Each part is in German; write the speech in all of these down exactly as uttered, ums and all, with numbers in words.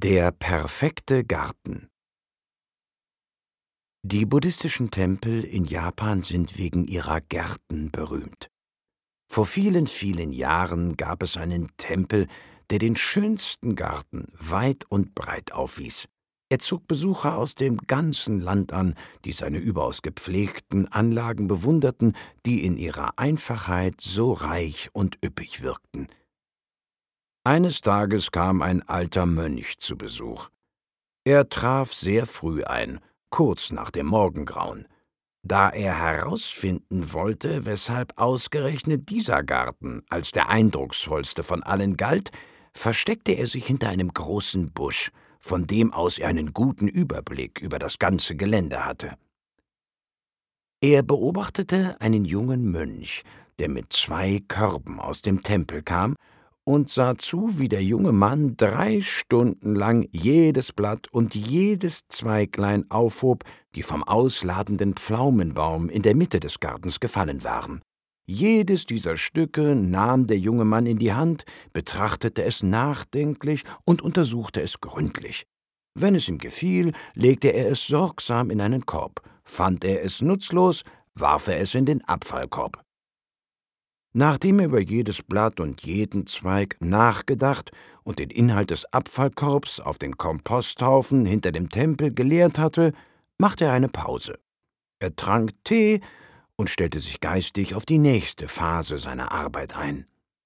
Der perfekte Garten. Die buddhistischen Tempel in Japan sind wegen ihrer Gärten berühmt. Vor vielen, vielen Jahren gab es einen Tempel, der den schönsten Garten weit und breit aufwies. Er zog Besucher aus dem ganzen Land an, die seine überaus gepflegten Anlagen bewunderten, die in ihrer Einfachheit so reich und üppig wirkten. Eines Tages kam ein alter Mönch zu Besuch. Er traf sehr früh ein, kurz nach dem Morgengrauen. Da er herausfinden wollte, weshalb ausgerechnet dieser Garten als der eindrucksvollste von allen galt, versteckte er sich hinter einem großen Busch, von dem aus er einen guten Überblick über das ganze Gelände hatte. Er beobachtete einen jungen Mönch, der mit zwei Körben aus dem Tempel kam, und sah zu, wie der junge Mann drei Stunden lang jedes Blatt und jedes Zweiglein aufhob, die vom ausladenden Pflaumenbaum in der Mitte des Gartens gefallen waren. Jedes dieser Stücke nahm der junge Mann in die Hand, betrachtete es nachdenklich und untersuchte es gründlich. Wenn es ihm gefiel, legte er es sorgsam in einen Korb. Fand er es nutzlos, warf er es in den Abfallkorb. Nachdem er über jedes Blatt und jeden Zweig nachgedacht und den Inhalt des Abfallkorbs auf den Komposthaufen hinter dem Tempel geleert hatte, machte er eine Pause. Er trank Tee und stellte sich geistig auf die nächste Phase seiner Arbeit ein.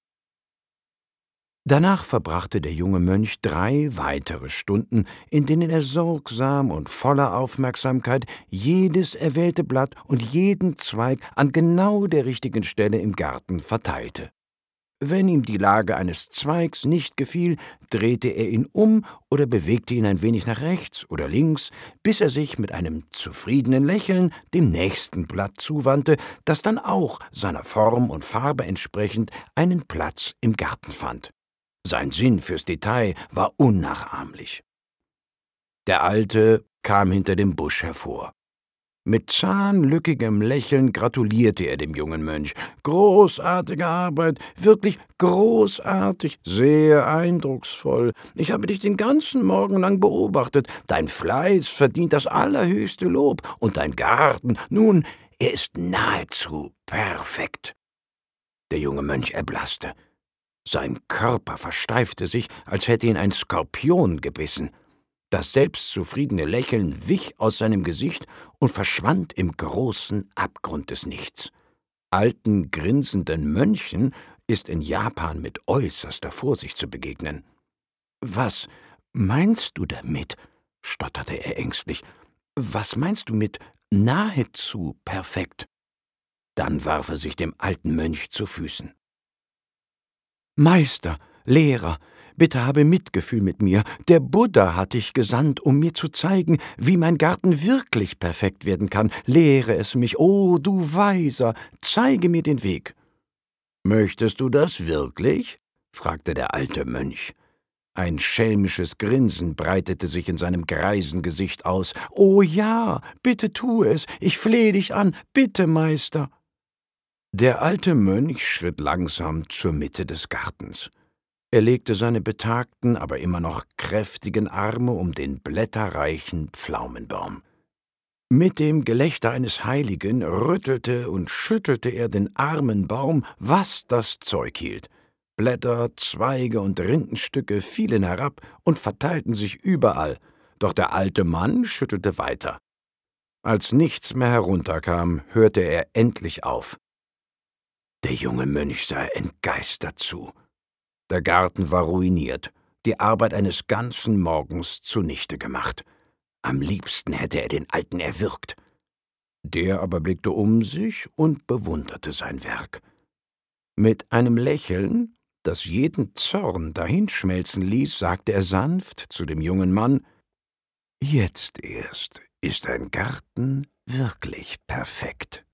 Danach verbrachte der junge Mönch drei weitere Stunden, in denen er sorgsam und voller Aufmerksamkeit jedes erwählte Blatt und jeden Zweig an genau der richtigen Stelle im Garten verteilte. Wenn ihm die Lage eines Zweigs nicht gefiel, drehte er ihn um oder bewegte ihn ein wenig nach rechts oder links, bis er sich mit einem zufriedenen Lächeln dem nächsten Blatt zuwandte, das dann auch seiner Form und Farbe entsprechend einen Platz im Garten fand. Sein Sinn fürs Detail war unnachahmlich. Der Alte kam hinter dem Busch hervor. Mit zahnlückigem Lächeln gratulierte er dem jungen Mönch. »Großartige Arbeit, wirklich großartig, sehr eindrucksvoll. Ich habe dich den ganzen Morgen lang beobachtet. Dein Fleiß verdient das allerhöchste Lob. Und dein Garten, nun, er ist nahezu perfekt.« Der junge Mönch erblaßte. Sein Körper versteifte sich, als hätte ihn ein Skorpion gebissen. Das selbstzufriedene Lächeln wich aus seinem Gesicht und verschwand im großen Abgrund des Nichts. Alten, grinsenden Mönchen ist in Japan mit äußerster Vorsicht zu begegnen. »Was meinst du damit?« stotterte er ängstlich. »Was meinst du mit nahezu perfekt?« Dann warf er sich dem alten Mönch zu Füßen. »Meister, Lehrer, bitte habe Mitgefühl mit mir. Der Buddha hat dich gesandt, um mir zu zeigen, wie mein Garten wirklich perfekt werden kann. Lehre es mich, oh du Weiser, zeige mir den Weg.« »Möchtest du das wirklich?« fragte der alte Mönch. Ein schelmisches Grinsen breitete sich in seinem greisen Gesicht aus. »Oh ja, bitte tu es, ich flehe dich an, bitte, Meister.« Der alte Mönch schritt langsam zur Mitte des Gartens. Er legte seine betagten, aber immer noch kräftigen Arme um den blätterreichen Pflaumenbaum. Mit dem Gelächter eines Heiligen rüttelte und schüttelte er den armen Baum, was das Zeug hielt. Blätter, Zweige und Rindenstücke fielen herab und verteilten sich überall, doch der alte Mann schüttelte weiter. Als nichts mehr herunterkam, hörte er endlich auf. Der junge Mönch sah entgeistert zu. Der Garten war ruiniert, die Arbeit eines ganzen Morgens zunichte gemacht. Am liebsten hätte er den Alten erwürgt. Der aber blickte um sich und bewunderte sein Werk. Mit einem Lächeln, das jeden Zorn dahinschmelzen ließ, sagte er sanft zu dem jungen Mann: »Jetzt erst ist dein Garten wirklich perfekt.«